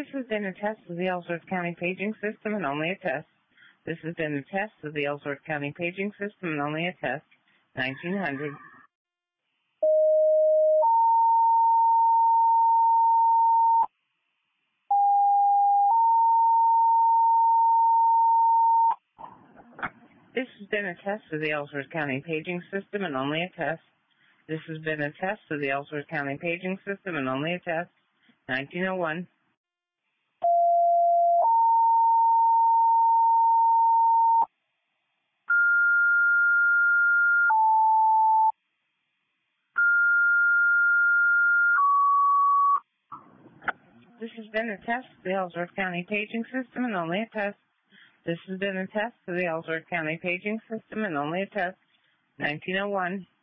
This has been a test of the Ellsworth County paging system and only a test. This has been a test of the Ellsworth County paging system and only a test. 1900. This has been a test of the Ellsworth County paging system and only a test. This has been a test of the Ellsworth County paging system and only a test. 1901. This has been a test of the Ellsworth County paging system and only a test. This has been a test of the Ellsworth County paging system and only a test. 1901.